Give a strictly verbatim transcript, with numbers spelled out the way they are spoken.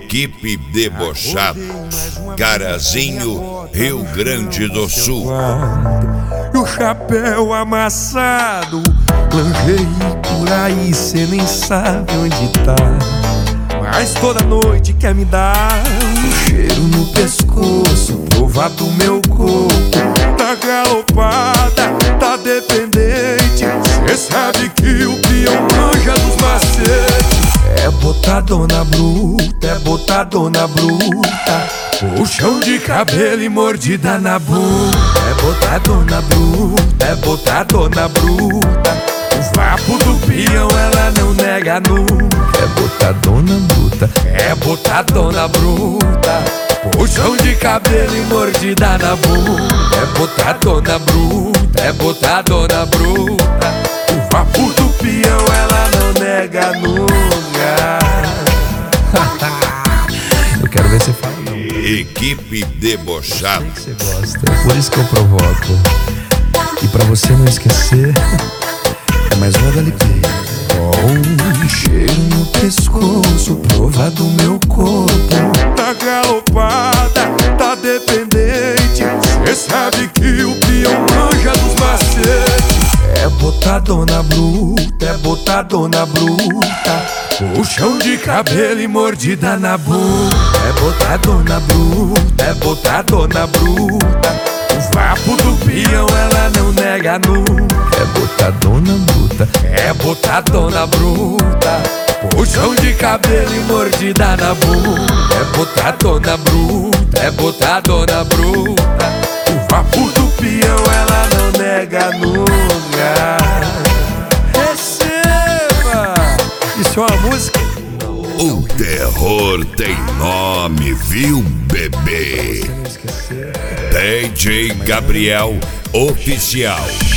Equipe Debochados, Carazinho, Rio Grande do Sul. E o chapéu amassado, lingerie por aí, cê nem sabe onde tá. Mas toda noite quer me dar um cheiro no pescoço, provar do meu corpo. Tá galopada, tá dependente, cê sabe que o peão manja dos macetes. É botadona bruta, é botadona bruta, puxão de cabelo e mordida na bunda. É botadona bruta, é botadona bruta, o vapo do peão ela não nega nunca. É botadona bruta, é botadona bruta, puxão de cabelo e mordida na bunda. É botadona bruta, é botadona bruta, o vapo do peão ela não nega nunca. Eu quero ver você falar. Equipe Debochados. Você gosta, é por isso que eu provoco. E pra você não esquecer, é mais uma da L P. Com um cheiro no pescoço, prova do meu corpo. Tá galopada, tá dependente, cê sabe que o peão manja dos macetes. É botadona bruta, é botadona bruta, puxão de cabelo e mordida na bunda. É botadona bruta, é botadona bruta, o vapo do peão ela não nega nunca. É botadona bruta, é botadona bruta, puxão de cabelo e mordida na bunda. É botadona bruta, é botadona bruta, o vapo do peão ela não nega nunca. Receba! Isso é uma música? O terror tem nome, viu, bebê? D J Gabriel Oficial.